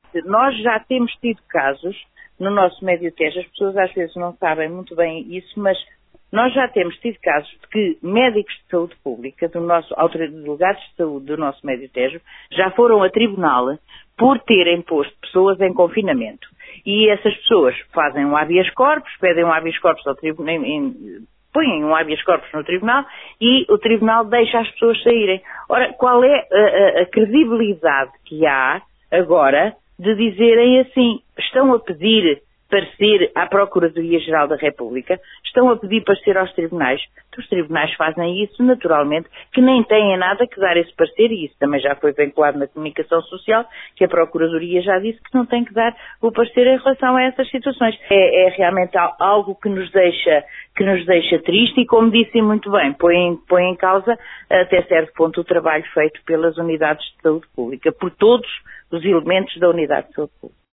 nós já temos tido casos no nosso Médio Tejo, as pessoas às vezes não sabem muito bem isso, mas nós já temos tido casos de que médicos de saúde pública, delegados de saúde do nosso Médio Tejo, já foram a tribunal por terem posto pessoas em confinamento. E essas pessoas fazem um habeas corpus, pedem um habeas corpus ao tribunal, põem um habeas corpus no tribunal e o tribunal deixa as pessoas saírem. Ora, qual é a credibilidade que há agora de dizerem assim, estão a pedir parecer à Procuradoria-Geral da República, estão a pedir parecer aos tribunais. Os tribunais fazem isso naturalmente, que nem têm nada que dar esse parecer, e isso também já foi vinculado na comunicação social, que a Procuradoria já disse que não tem que dar o parecer em relação a essas situações. É realmente algo que nos deixa triste e, como disse muito bem, põe em causa até certo ponto o trabalho feito pelas unidades de saúde pública, por todos os elementos da unidade de saúde pública.